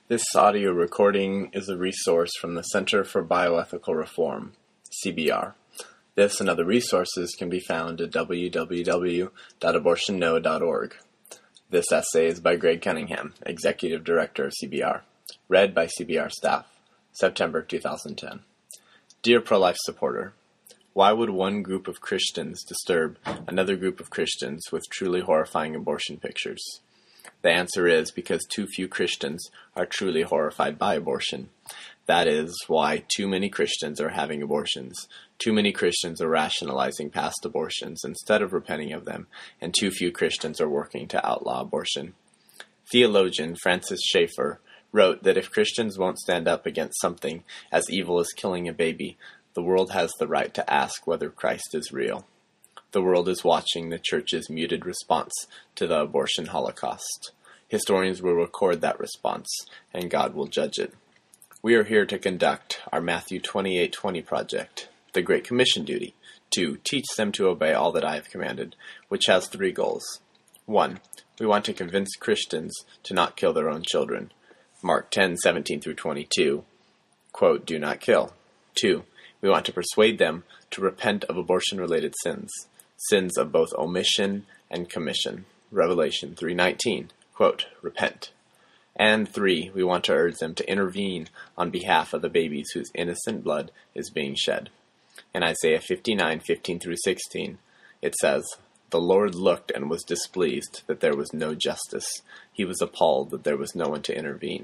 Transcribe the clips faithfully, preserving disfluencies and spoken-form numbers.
This audio recording is a resource from the Center for Bioethical Reform, C B R. This and other resources can be found at w w w dot abortion no dot org. This essay is by Greg Cunningham, Executive Director of C B R. Read by C B R staff, September two thousand ten. Dear pro-life supporter, why would one group of Christians disturb another group of Christians with truly horrifying abortion pictures? The answer is because too few Christians are truly horrified by abortion. That is why too many Christians are having abortions. Too many Christians are rationalizing past abortions instead of repenting of them, and too few Christians are working to outlaw abortion. Theologian Francis Schaeffer wrote that if Christians won't stand up against something as evil as killing a baby, the world has the right to ask whether Christ is real. The world is watching the church's muted response to the abortion holocaust. Historians will record that response, and God will judge it. We are here to conduct our Matthew twenty-eight twenty project, the Great Commission duty, to teach them to obey all that I have commanded, which has three goals. One, we want to convince Christians to not kill their own children. Mark ten seventeen through twenty-two, quote, do not kill. Two, we want to persuade them to repent of abortion-related sins, sins of both omission and commission. Revelation three nineteen, quote, repent. And three, we want to urge them to intervene on behalf of the babies whose innocent blood is being shed. In Isaiah fifty-nine fifteen through sixteen, it says, the Lord looked and was displeased that there was no justice. He was appalled that there was no one to intervene.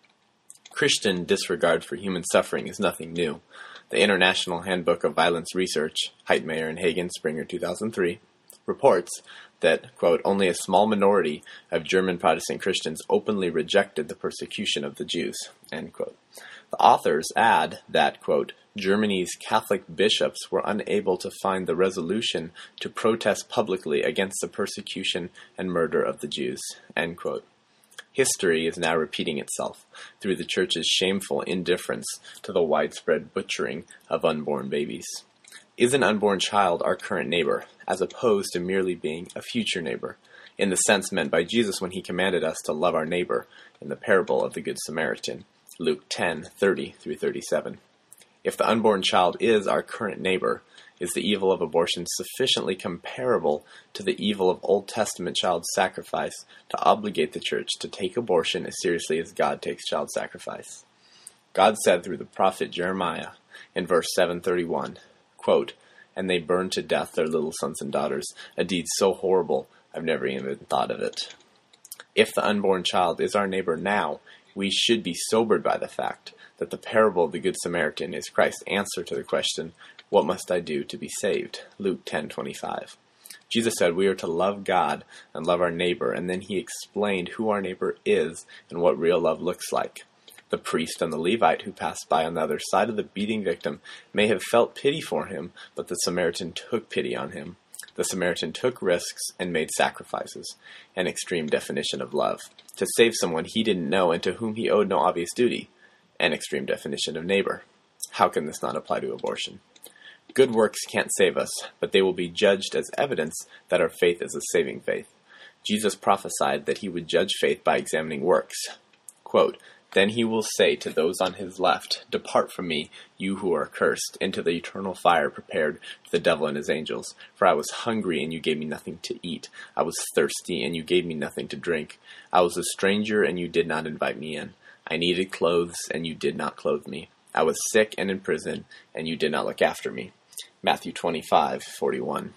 Christian disregard for human suffering is nothing new. The International Handbook of Violence Research, Heitmeyer and Hagen, Springer two thousand three, reports that, quote, only a small minority of German Protestant Christians openly rejected the persecution of the Jews, end quote. The authors add that, quote, Germany's Catholic bishops were unable to find the resolution to protest publicly against the persecution and murder of the Jews, end quote. History is now repeating itself through the Church's shameful indifference to the widespread butchering of unborn babies. Is an unborn child our current neighbor, as opposed to merely being a future neighbor, in the sense meant by Jesus when he commanded us to love our neighbor in the parable of the Good Samaritan, Luke ten thirty through thirty-seven. If the unborn child is our current neighbor, is the evil of abortion sufficiently comparable to the evil of Old Testament child sacrifice to obligate the Church to take abortion as seriously as God takes child sacrifice? God said through the prophet Jeremiah in verse seven thirty-one, quote, and they burned to death their little sons and daughters, a deed so horrible I've never even thought of it. If the unborn child is our neighbor now, we should be sobered by the fact that the parable of the Good Samaritan is Christ's answer to the question, what must I do to be saved? Luke ten twenty-five. Jesus said we are to love God and love our neighbor, and then he explained who our neighbor is and what real love looks like. The priest and the Levite who passed by on the other side of the beating victim may have felt pity for him, but the Samaritan took pity on him. The Samaritan took risks and made sacrifices, an extreme definition of love, to save someone he didn't know and to whom he owed no obvious duty, an extreme definition of neighbor. How can this not apply to abortion? Good works can't save us, but they will be judged as evidence that our faith is a saving faith. Jesus prophesied that he would judge faith by examining works. Quote, then he will say to those on his left, depart from me, you who are cursed, into the eternal fire prepared for the devil and his angels. For I was hungry, and you gave me nothing to eat. I was thirsty, and you gave me nothing to drink. I was a stranger, and you did not invite me in. I needed clothes, and you did not clothe me. I was sick and in prison, and you did not look after me. Matthew twenty-five forty-one.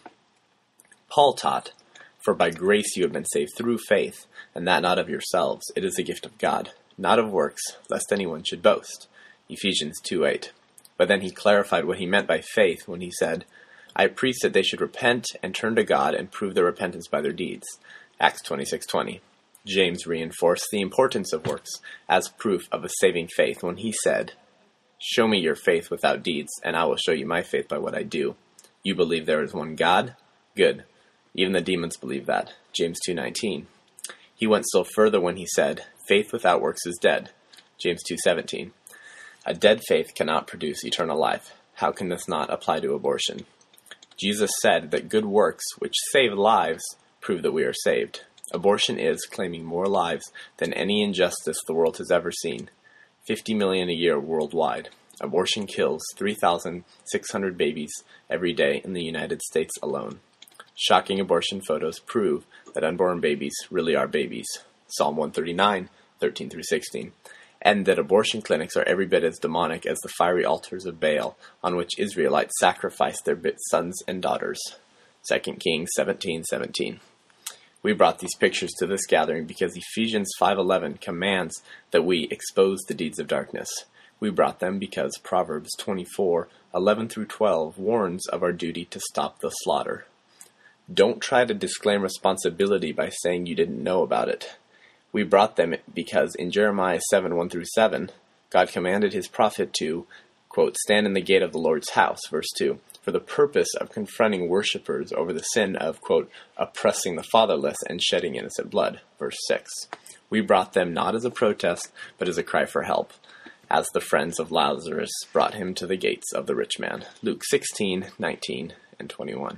Paul taught, for by grace you have been saved through faith, and that not of yourselves. It is a gift of God, not of works, lest anyone should boast. Ephesians two eight. But then he clarified what he meant by faith when he said, I preach that they should repent and turn to God and prove their repentance by their deeds. Acts twenty-six twenty. James reinforced the importance of works as proof of a saving faith when he said, show me your faith without deeds, and I will show you my faith by what I do. You believe there is one God? Good. Even the demons believe that. James two nineteen. He went still further when he said, faith without works is dead. James two seventeen. A dead faith cannot produce eternal life. How can this not apply to abortion? Jesus said that good works, which save lives, prove that we are saved. Abortion is claiming more lives than any injustice the world has ever seen. fifty million a year worldwide. Abortion kills three thousand six hundred babies every day in the United States alone. Shocking abortion photos prove that unborn babies really are babies. Psalm one thirty-nine, thirteen through sixteen. And that abortion clinics are every bit as demonic as the fiery altars of Baal on which Israelites sacrificed their sons and daughters. Second Kings seventeen seventeen. We brought these pictures to this gathering because Ephesians five eleven commands that we expose the deeds of darkness. We brought them because Proverbs twenty-four eleven through twelve warns of our duty to stop the slaughter. Don't try to disclaim responsibility by saying you didn't know about it. We brought them because in Jeremiah seven one through seven, God commanded his prophet to, quote, stand in the gate of the Lord's house, verse two, for the purpose of confronting worshippers over the sin of, quote, oppressing the fatherless and shedding innocent blood, verse six. We brought them not as a protest, but as a cry for help, as the friends of Lazarus brought him to the gates of the rich man, Luke sixteen nineteen and twenty-one.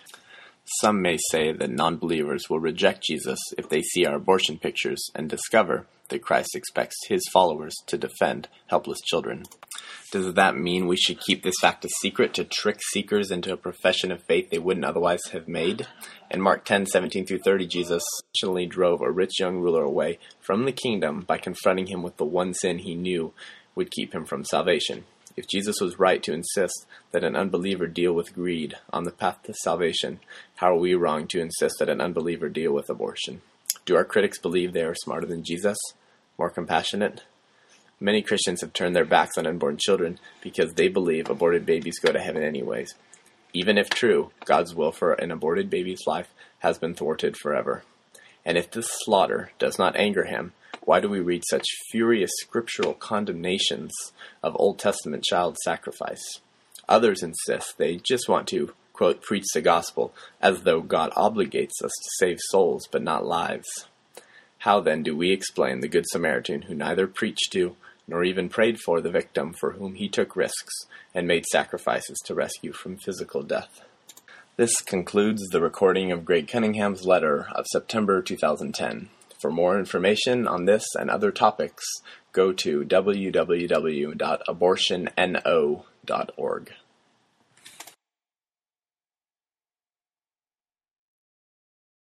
Some may say that non-believers will reject Jesus if they see our abortion pictures and discover that Christ expects his followers to defend helpless children. Does that mean we should keep this fact a secret to trick seekers into a profession of faith they wouldn't otherwise have made? In Mark ten seventeen through thirty, Jesus intentionally drove a rich young ruler away from the kingdom by confronting him with the one sin he knew would keep him from salvation. If Jesus was right to insist that an unbeliever deal with greed on the path to salvation, how are we wrong to insist that an unbeliever deal with abortion? Do our critics believe they are smarter than Jesus? More compassionate? Many Christians have turned their backs on unborn children because they believe aborted babies go to heaven anyways. Even if true, God's will for an aborted baby's life has been thwarted forever. And if this slaughter does not anger him, why do we read such furious scriptural condemnations of Old Testament child sacrifice? Others insist they just want to, quote, preach the gospel as though God obligates us to save souls but not lives. How then do we explain the Good Samaritan who neither preached to nor even prayed for the victim for whom he took risks and made sacrifices to rescue from physical death? This concludes the recording of Greg Cunningham's letter of September two thousand ten. For more information on this and other topics, go to w w w dot abortion no dot org.